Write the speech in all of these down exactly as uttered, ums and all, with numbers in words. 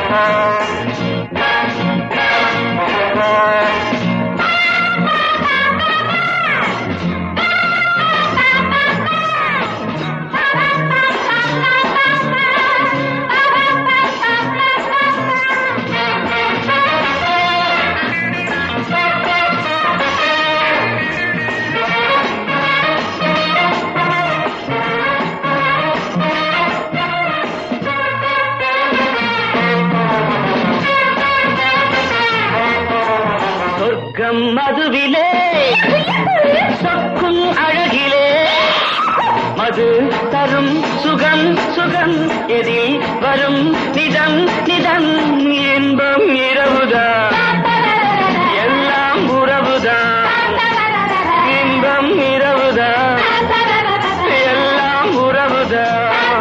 மதுவிலே சொக்கும் அழகிலே மது தரும் சுகம் சுகம் எதில் வரும் நிதம் நிதம் இன்பம் இரவுதான் எல்லாம் உறவுதான் இன்பம் இரவுதான் எல்லாம் உறவுதான்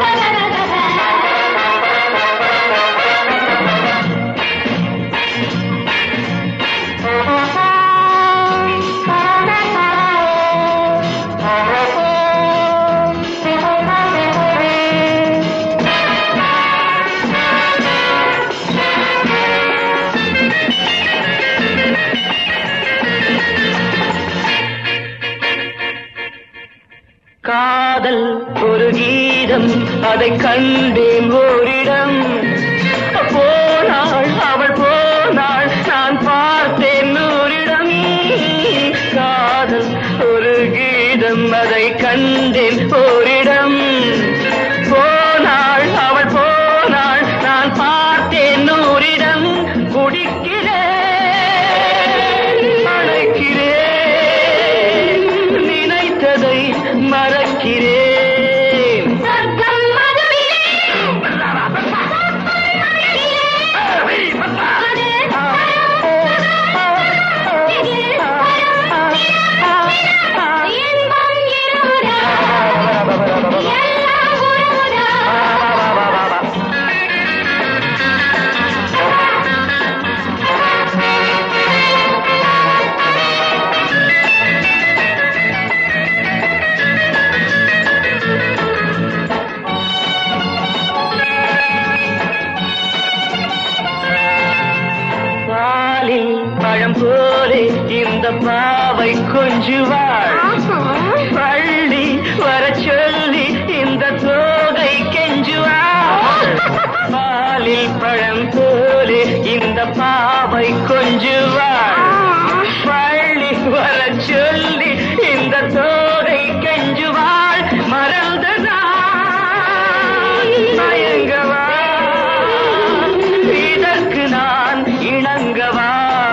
காதல் ஒரு கீதம் அதை கண்டேன் ஓரிடம் போனாள் அவள் போனாள் நான் பார்த்தேன் நூறிடம் காதல் ஒரு கீதம் அதை கண்டேன் ஓரிடம் போனாள் அவள் போனாள் நான் பார்த்தேன் நூறிடம் குடிக்கிறேன் அழைக்கிறேன் நினைத்ததை மறக்கிறேன் பழம் போலே இந்த பாவை கொஞ்சுவாள் பள்ளி வர சொல்லி இந்த தோகை கெஞ்சுவாள் பாலில் பழம் போலே இந்த பாவை கொஞ்சுவாள் பள்ளி வர சொல்லி இந்த தோகை கெஞ்சுவாள் மறந்துதான் மயங்கவா இதற்கு நான் இணங்கவா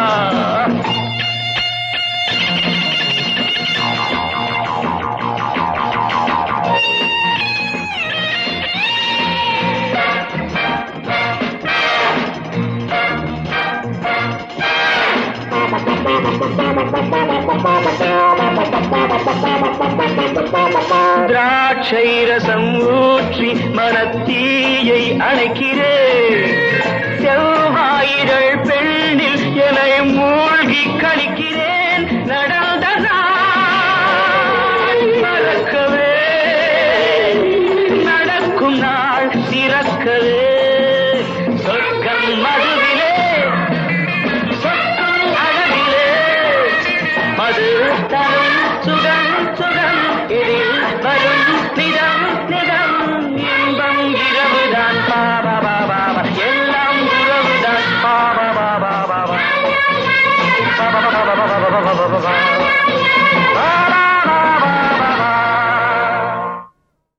திராட்சை ரசம் ஊற்றி மனத்தீயை அணைக்கிறேன் செவ்வாயிரள் பெண்ணில் என்னை மூழ்கி கழிக்கிறேன் நட